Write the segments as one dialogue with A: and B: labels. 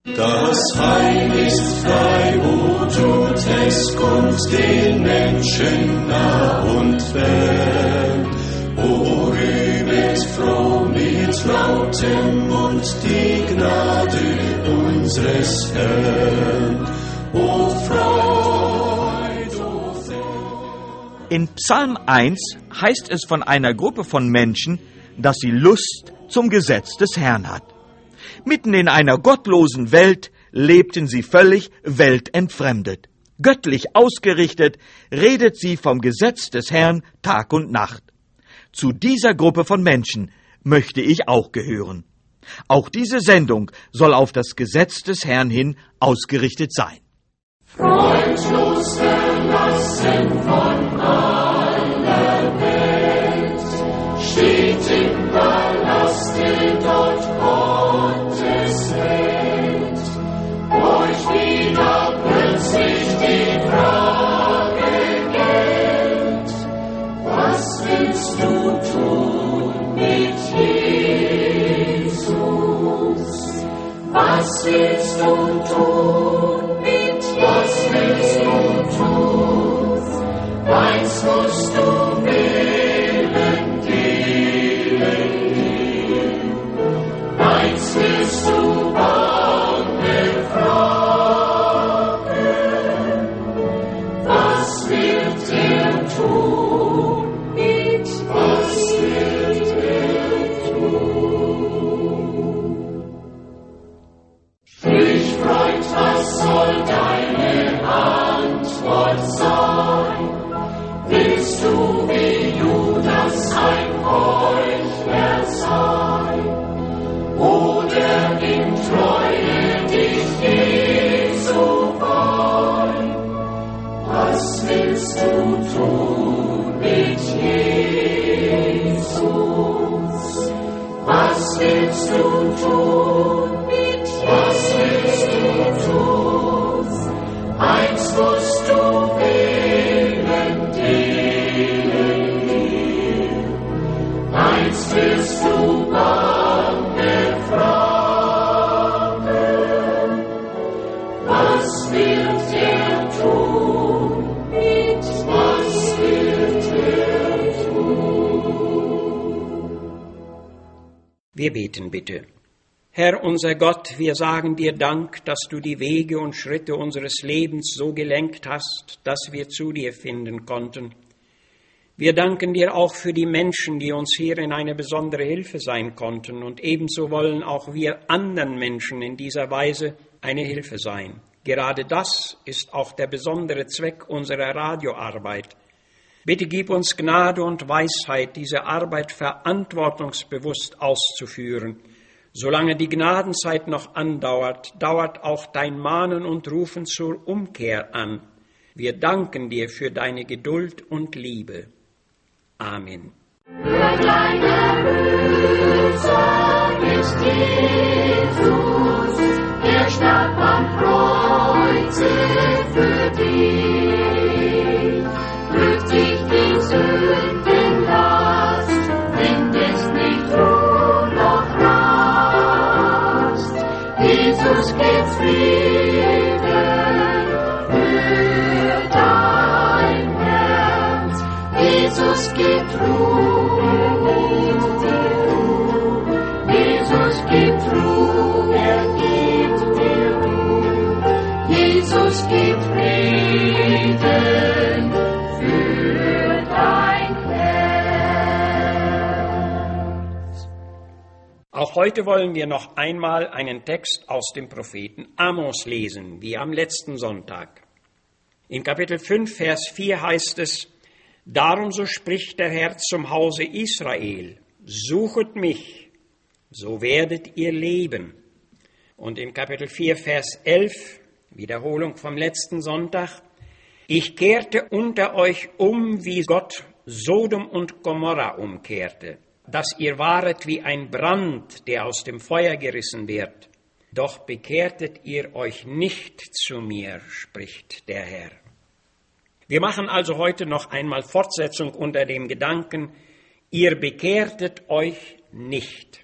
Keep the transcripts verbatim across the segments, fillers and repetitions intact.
A: Das Heil ist frei, wo tut es, kommt den Menschen nah und fern. O rühmet froh mit lautem Mund die Gnade unseres Herrn. O Freud, o Freud.
B: In Psalm eins heißt es von einer Gruppe von Menschen, dass sie Lust zum Gesetz des Herrn hat. Mitten in einer gottlosen Welt lebten sie völlig weltentfremdet. Göttlich ausgerichtet redet sie vom Gesetz des Herrn Tag und Nacht. Zu dieser Gruppe von Menschen möchte ich auch gehören. Auch diese Sendung soll auf das Gesetz des Herrn hin ausgerichtet sein.
A: Freudlos verlassen von aller Welt, steht im Pallaste dort Gottes Welt. Euch wieder plötzlich die Frage gilt, was willst du tun mit Jesus? Was willst du tun? Was willst du tun? Eins musst du wählen, gehen. Eins willst du bange fragen. Was wird er tun? Mit was wird er tun? Dich freut, was soll deine Antwort sein? Willst du wie Judas ein Heuchler sein? Oder in Treue dich Jesu weihen? Was willst du tun mit Jesus? Was willst du tun mit Was willst du tun? Eins musst du wählen, gehen. Eins willst du bange fragen. Was wird er tun? Mit was wird er tun?
C: Wir beten bitte. Herr, unser Gott, wir sagen dir Dank, dass du die Wege und Schritte unseres Lebens so gelenkt hast, dass wir zu dir finden konnten. Wir danken dir auch für die Menschen, die uns hierin eine besondere Hilfe sein konnten, und ebenso wollen auch wir anderen Menschen in dieser Weise eine Hilfe sein. Gerade das ist auch der besondere Zweck unserer Radioarbeit. Bitte gib uns Gnade und Weisheit, diese Arbeit verantwortungsbewusst auszuführen. Solange die Gnadenzeit noch andauert, dauert auch dein Mahnen und Rufen zur Umkehr an. Wir danken dir für deine Geduld und Liebe. Amen.
A: Für deine Mühse ist Jesus, er starb am Kreuze für dich. Drückt dich die Sündenlast, findest nicht Ruhe noch Rast. Jesus gibt Frieden für dein Herz. Jesus gibt Ruhe, Jesus gibt Ruhe, er gibt dir Ruhe. Jesus gibt Frieden für dein Herz.
C: Auch heute wollen wir noch einmal einen Text aus dem Propheten Amos lesen, wie am letzten Sonntag. In Kapitel fünf, Vers vier heißt es: Darum so spricht der Herr zum Hause Israel, suchet mich, so werdet ihr leben. Und in Kapitel vier, Vers elf, Wiederholung vom letzten Sonntag: Ich kehrte unter euch um, wie Gott Sodom und Gomorra umkehrte, dass ihr waret wie ein Brand, der aus dem Feuer gerissen wird. Doch bekehrtet ihr euch nicht zu mir, spricht der Herr. Wir machen also heute noch einmal Fortsetzung unter dem Gedanken, ihr bekehrtet euch nicht.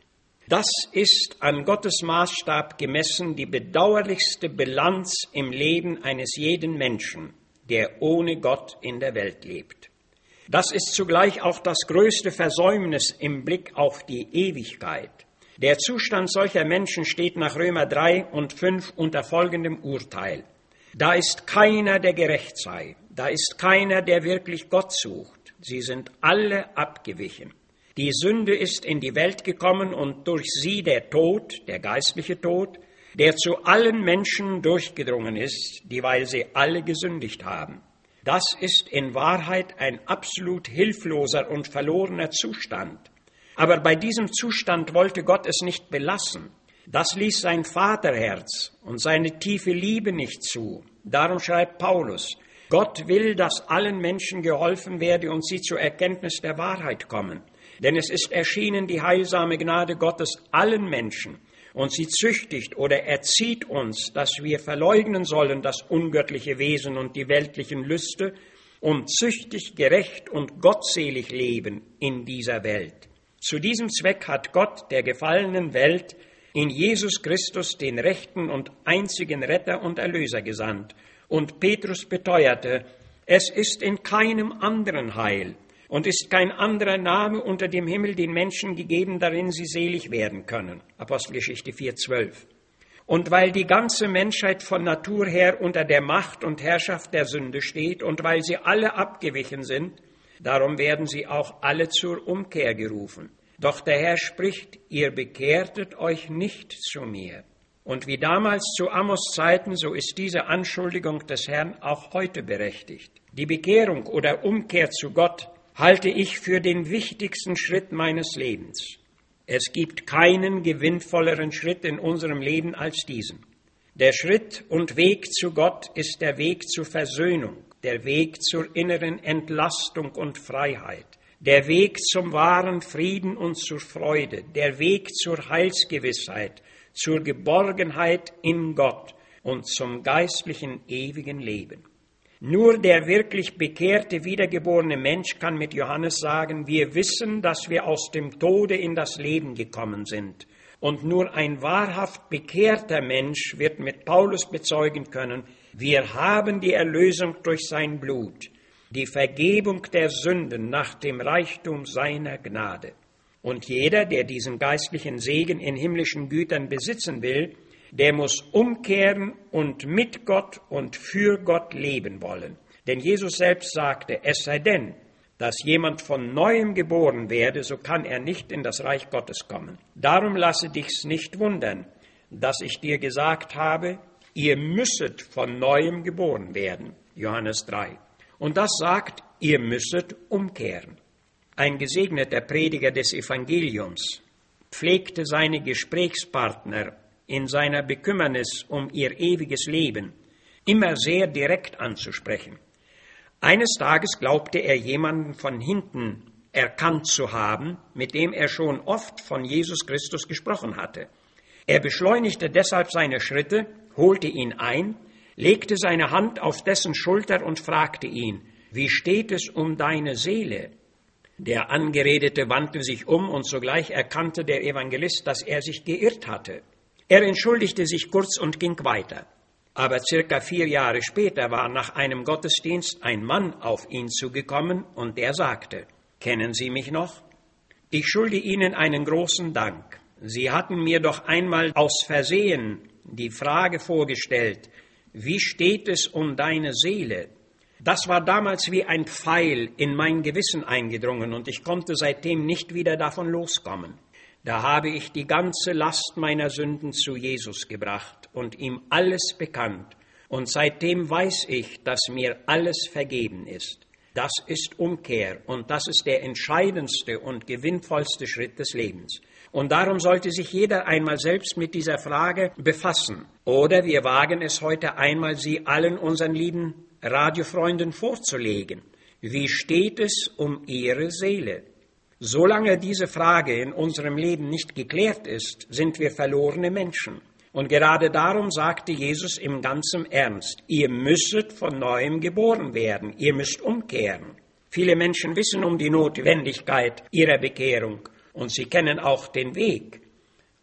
C: Das ist an Gottes Maßstab gemessen die bedauerlichste Bilanz im Leben eines jeden Menschen, der ohne Gott in der Welt lebt. Das ist zugleich auch das größte Versäumnis im Blick auf die Ewigkeit. Der Zustand solcher Menschen steht nach Römer drei und fünf unter folgendem Urteil. Da ist keiner, der gerecht sei. Da ist keiner, der wirklich Gott sucht. Sie sind alle abgewichen. Die Sünde ist in die Welt gekommen und durch sie der Tod, der geistliche Tod, der zu allen Menschen durchgedrungen ist, dieweil sie alle gesündigt haben. Das ist in Wahrheit ein absolut hilfloser und verlorener Zustand. Aber bei diesem Zustand wollte Gott es nicht belassen. Das ließ sein Vaterherz und seine tiefe Liebe nicht zu. Darum schreibt Paulus, Gott will, dass allen Menschen geholfen werde und sie zur Erkenntnis der Wahrheit kommen. Denn es ist erschienen die heilsame Gnade Gottes allen Menschen, und sie züchtigt oder erzieht uns, dass wir verleugnen sollen das ungöttliche Wesen und die weltlichen Lüste und züchtig, gerecht und gottselig leben in dieser Welt. Zu diesem Zweck hat Gott der gefallenen Welt in Jesus Christus den rechten und einzigen Retter und Erlöser gesandt. Und Petrus beteuerte, es ist in keinem anderen Heil und ist kein anderer Name unter dem Himmel den Menschen gegeben, darin sie selig werden können. Apostelgeschichte vier zwölf. Und weil die ganze Menschheit von Natur her unter der Macht und Herrschaft der Sünde steht und weil sie alle abgewichen sind, darum werden sie auch alle zur Umkehr gerufen. Doch der Herr spricht, ihr bekehrtet euch nicht zu mir. Und wie damals zu Amos Zeiten, so ist diese Anschuldigung des Herrn auch heute berechtigt. Die Bekehrung oder Umkehr zu Gott halte ich für den wichtigsten Schritt meines Lebens. Es gibt keinen gewinnvolleren Schritt in unserem Leben als diesen. Der Schritt und Weg zu Gott ist der Weg zur Versöhnung, der Weg zur inneren Entlastung und Freiheit, der Weg zum wahren Frieden und zur Freude, der Weg zur Heilsgewissheit, zur Geborgenheit in Gott und zum geistlichen ewigen Leben. Nur der wirklich bekehrte, wiedergeborene Mensch kann mit Johannes sagen, wir wissen, dass wir aus dem Tode in das Leben gekommen sind. Und nur ein wahrhaft bekehrter Mensch wird mit Paulus bezeugen können, wir haben die Erlösung durch sein Blut, die Vergebung der Sünden nach dem Reichtum seiner Gnade. Und jeder, der diesen geistlichen Segen in himmlischen Gütern besitzen will, der muss umkehren und mit Gott und für Gott leben wollen. Denn Jesus selbst sagte, es sei denn, dass jemand von Neuem geboren werde, so kann er nicht in das Reich Gottes kommen. Darum lasse dich's nicht wundern, dass ich dir gesagt habe, ihr müsset von Neuem geboren werden. Johannes drei. Und das sagt, ihr müsset umkehren. Ein gesegneter Prediger des Evangeliums pflegte seine Gesprächspartner in seiner Bekümmernis um ihr ewiges Leben immer sehr direkt anzusprechen. Eines Tages glaubte er jemanden von hinten erkannt zu haben, mit dem er schon oft von Jesus Christus gesprochen hatte. Er beschleunigte deshalb seine Schritte, holte ihn ein, legte seine Hand auf dessen Schulter und fragte ihn, wie steht es um deine Seele? Der Angeredete wandte sich um und sogleich erkannte der Evangelist, dass er sich geirrt hatte. Er entschuldigte sich kurz und ging weiter. Aber circa vier Jahre später war nach einem Gottesdienst ein Mann auf ihn zugekommen und der sagte, kennen Sie mich noch? Ich schulde Ihnen einen großen Dank. Sie hatten mir doch einmal aus Versehen die Frage vorgestellt, wie steht es um deine Seele? Das war damals wie ein Pfeil in mein Gewissen eingedrungen und ich konnte seitdem nicht wieder davon loskommen. Da habe ich die ganze Last meiner Sünden zu Jesus gebracht und ihm alles bekannt. Und seitdem weiß ich, dass mir alles vergeben ist. Das ist Umkehr und das ist der entscheidendste und gewinnvollste Schritt des Lebens. Und darum sollte sich jeder einmal selbst mit dieser Frage befassen. Oder wir wagen es heute einmal, sie allen unseren lieben Radiofreunden vorzulegen. Wie steht es um ihre Seele? Solange diese Frage in unserem Leben nicht geklärt ist, sind wir verlorene Menschen. Und gerade darum sagte Jesus im ganzen Ernst, ihr müsstet von Neuem geboren werden, ihr müsst umkehren. Viele Menschen wissen um die Notwendigkeit ihrer Bekehrung und sie kennen auch den Weg.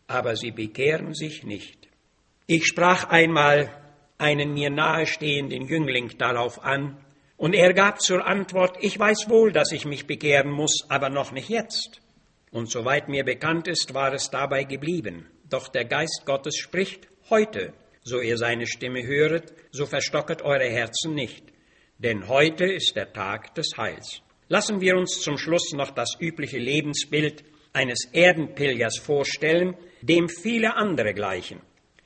C: aber sie bekehren sich nicht. Ich sprach einmal einen mir nahestehenden Jüngling darauf an, und er gab zur Antwort, ich weiß wohl, dass ich mich bekehren muss, aber noch nicht jetzt. Und soweit mir bekannt ist, war es dabei geblieben. Doch der Geist Gottes spricht heute, so ihr seine Stimme höret, so verstocket eure Herzen nicht. Denn heute ist der Tag des Heils. Lassen wir uns zum Schluss noch das übliche Lebensbild eines Erdenpilgers vorstellen, dem viele andere gleichen.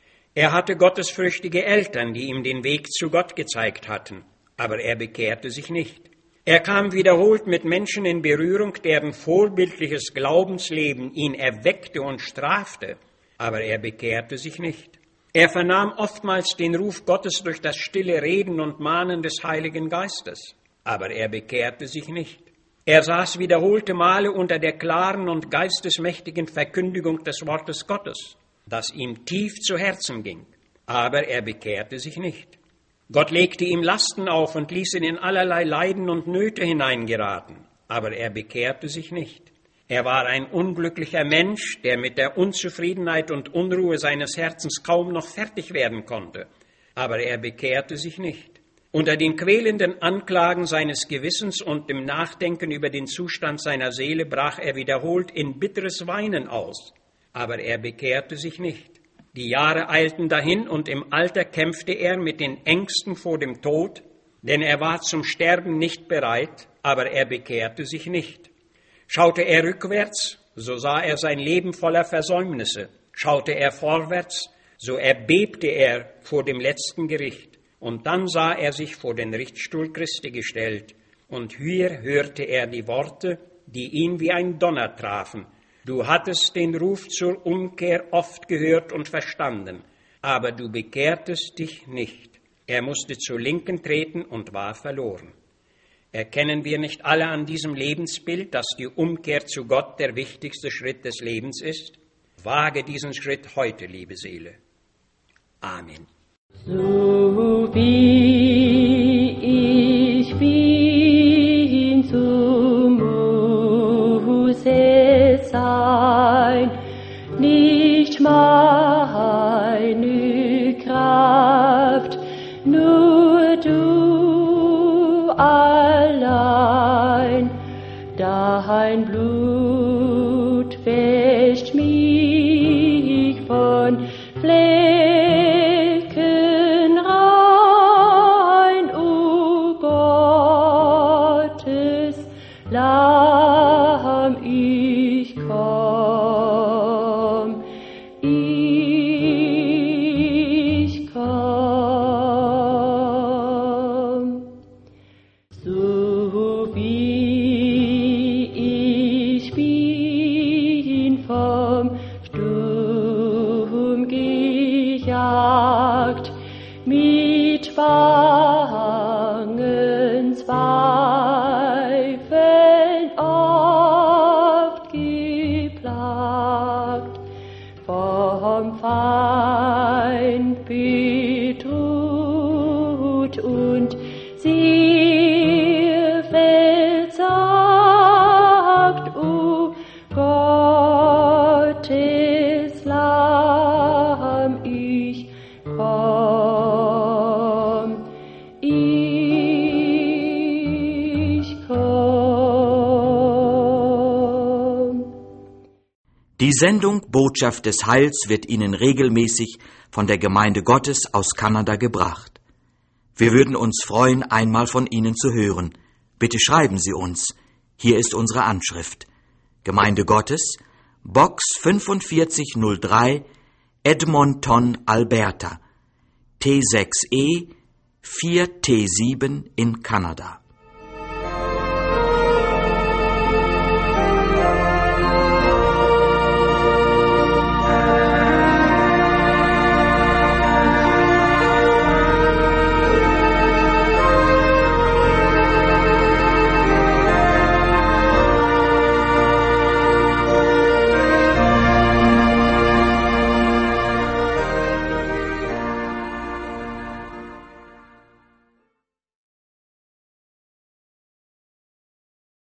C: Er hatte gottesfürchtige Eltern, die ihm den Weg zu Gott gezeigt hatten, aber er bekehrte sich nicht. Er kam wiederholt mit Menschen in Berührung, deren vorbildliches Glaubensleben ihn erweckte und strafte, aber er bekehrte sich nicht. Er vernahm oftmals den Ruf Gottes durch das stille Reden und Mahnen des Heiligen Geistes, aber er bekehrte sich nicht. Er saß wiederholte Male unter der klaren und geistesmächtigen Verkündigung des Wortes Gottes, das ihm tief zu Herzen ging, aber er bekehrte sich nicht. Gott legte ihm Lasten auf und ließ ihn in allerlei Leiden und Nöte hineingeraten, aber er bekehrte sich nicht. Er war ein unglücklicher Mensch, der mit der Unzufriedenheit und Unruhe seines Herzens kaum noch fertig werden konnte, aber er bekehrte sich nicht. Unter den quälenden Anklagen seines Gewissens und dem Nachdenken über den Zustand seiner Seele brach er wiederholt in bitteres Weinen aus, aber er bekehrte sich nicht. Die Jahre eilten dahin und im Alter kämpfte er mit den Ängsten vor dem Tod, denn er war zum Sterben nicht bereit, aber er bekehrte sich nicht. Schaute er rückwärts, so sah er sein Leben voller Versäumnisse. Schaute er vorwärts, so erbebte er vor dem letzten Gericht. Und dann sah er sich vor den Richtstuhl Christi gestellt. Und hier hörte er die Worte, die ihn wie ein Donner trafen. Du hattest den Ruf zur Umkehr oft gehört und verstanden, aber du bekehrtest dich nicht. Er musste zur Linken treten und war verloren. Erkennen wir nicht alle an diesem Lebensbild, dass die Umkehr zu Gott der wichtigste Schritt des Lebens ist? Wage diesen Schritt heute, liebe Seele. Amen.
A: So wie ich bin, so muss es sein, nicht meine Kraft, nur du allein, dein Blut wäscht mich von Flecken rein, o Gottes Lamm, ich komm, ich komm. So wie ich bin vom Sturm gejagt, mit bangen Zweifeln oft geplagt, vom Feind bedroht und sehr versagt, o Gottes Lamm, ich komm, ich komm.
B: Die Sendung Botschaft des Heils wird Ihnen regelmäßig von der Gemeinde Gottes aus Kanada gebracht. Wir würden uns freuen, einmal von Ihnen zu hören. Bitte schreiben Sie uns. Hier ist unsere Anschrift. Gemeinde Gottes, Box fünfundvierzig null drei, Edmonton, Alberta, T sechs E vier T sieben in Kanada.